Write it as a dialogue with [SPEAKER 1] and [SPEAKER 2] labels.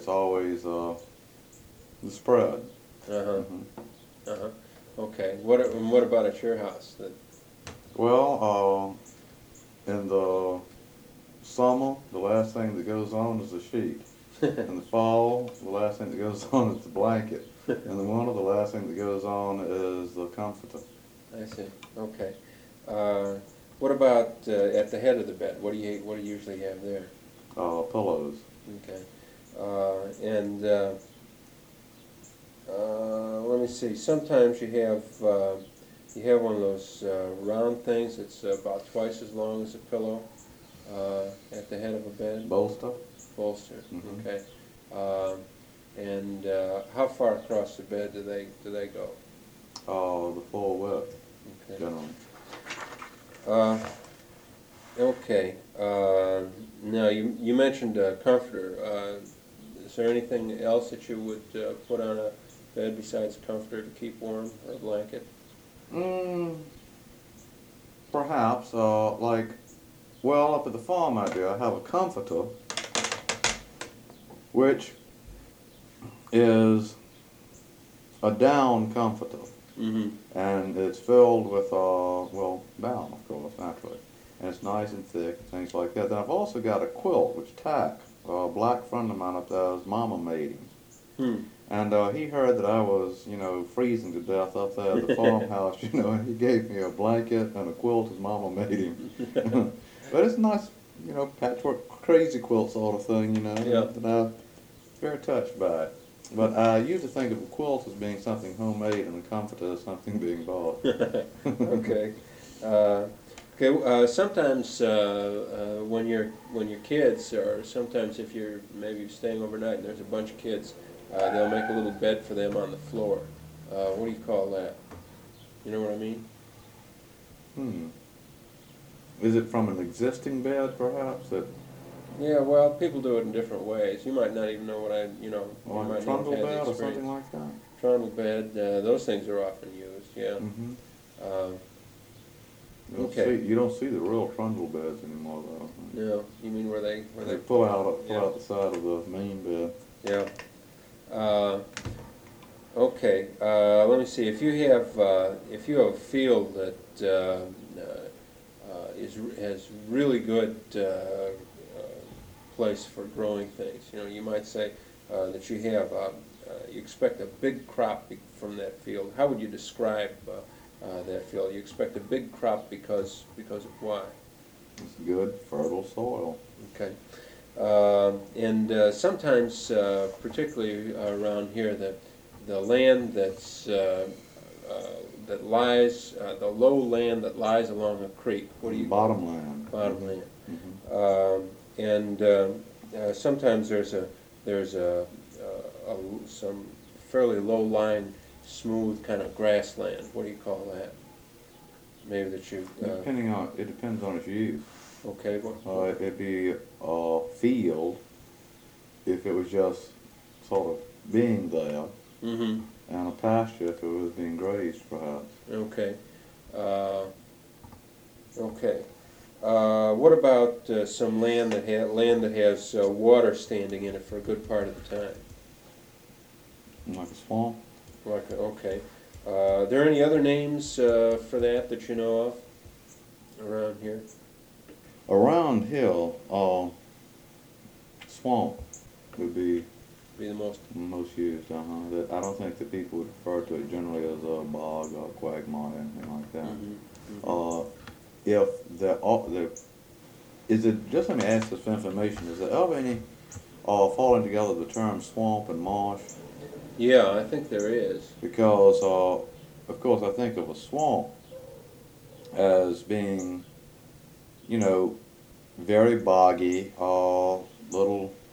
[SPEAKER 1] it's always the spread.
[SPEAKER 2] Uh-huh.
[SPEAKER 1] Hmm.
[SPEAKER 2] Uh-huh. Okay. What about at your house?
[SPEAKER 1] Well, in the summer, the last thing that goes on is the sheet. In the fall, the last thing that goes on is the blanket. In the winter, the last thing that goes on is the comforter.
[SPEAKER 2] I see. Okay. Uh, what about at the head of the bed? What do you usually have there?
[SPEAKER 1] Pillows.
[SPEAKER 2] Okay. And let me see. Sometimes you have one of those round things that's about twice as long as a pillow at the head of a bed.
[SPEAKER 1] Bolster.
[SPEAKER 2] Bolster.
[SPEAKER 1] Hmm.
[SPEAKER 2] Okay. Um, and how far across the bed do they go?
[SPEAKER 1] The full width,
[SPEAKER 2] Okay.
[SPEAKER 1] generally.
[SPEAKER 2] Uh, okay. Now you mentioned a comforter. Is there anything else that you would put on a bed besides a comforter to keep warm, or a blanket?
[SPEAKER 1] Mm, perhaps, like, well, up at the farm I do, I have a comforter, which is a down comforter,
[SPEAKER 2] Mm-hmm.
[SPEAKER 1] and it's filled with, well, down, of course, naturally, and it's nice and thick, things like that. Then I've also got a quilt, which Tack, a black friend of mine up there's mama made him.
[SPEAKER 2] Hmm.
[SPEAKER 1] And he heard that I was, freezing to death up there at the farmhouse, and he gave me a blanket and a quilt his mama made him. But it's a nice, patchwork crazy quilt sort of thing,
[SPEAKER 2] Yeah.
[SPEAKER 1] and I'm very touched by it. But I usually think of a quilt as being something homemade and a comforter as something being bought.
[SPEAKER 2] Okay. Uh, sometimes when you're kids, or sometimes if you're maybe staying overnight and there's a bunch of kids, they'll make a little bed for them on the floor. What do you call that? You know what I mean?
[SPEAKER 1] Hmm. Is it from an existing bed, perhaps?
[SPEAKER 2] Yeah. Well, people do it in different ways. You might not even know what you
[SPEAKER 1] Or
[SPEAKER 2] might
[SPEAKER 1] a
[SPEAKER 2] not have
[SPEAKER 1] trundle
[SPEAKER 2] had the
[SPEAKER 1] bed or
[SPEAKER 2] experience.
[SPEAKER 1] something like that?
[SPEAKER 2] Trundle bed. Those things are often used. Yeah.
[SPEAKER 1] Mm-hmm.
[SPEAKER 2] Uh,
[SPEAKER 1] You don't
[SPEAKER 2] Okay.
[SPEAKER 1] see you don't see the real trundle beds anymore, though.
[SPEAKER 2] no, you mean where
[SPEAKER 1] They
[SPEAKER 2] they
[SPEAKER 1] pull out
[SPEAKER 2] Yeah.
[SPEAKER 1] the side of the main bed.
[SPEAKER 2] Yeah. Uh, okay. Let me see. If you have a field that has really good place for growing things, you might say that you expect a big crop from that field. How would you describe that field? You expect a big crop because of why?
[SPEAKER 1] It's good, fertile soil.
[SPEAKER 2] Okay. And sometimes, particularly around here, the land that lies, the low land that lies along a creek. What do you
[SPEAKER 1] Bottomland.
[SPEAKER 2] bottom land?
[SPEAKER 1] Mm-hmm.
[SPEAKER 2] And sometimes there's some fairly low-lying, smooth kind of grassland. What do you call that? Maybe that you.
[SPEAKER 1] It depends on its use.
[SPEAKER 2] Okay.
[SPEAKER 1] It'd be a field if it was just sort of being there,
[SPEAKER 2] Mm-hmm.
[SPEAKER 1] and a pasture if it was being grazed, perhaps.
[SPEAKER 2] Okay. Okay. What about some land that has water standing in it for a good part of the time?
[SPEAKER 1] Like a swamp.
[SPEAKER 2] Okay. Are there any other names for that you know of around here?
[SPEAKER 1] Around here, swamp would be
[SPEAKER 2] Be the most.
[SPEAKER 1] most used. I don't think that people would refer to it generally as a bog or quagmire, anything like that.
[SPEAKER 2] Mm-hmm.
[SPEAKER 1] If there is it, just let me ask this for information, is there ever any falling together the term swamp and marsh?
[SPEAKER 2] Yeah, I think there is.
[SPEAKER 1] Because, of course, I think of a swamp as being, very boggy, little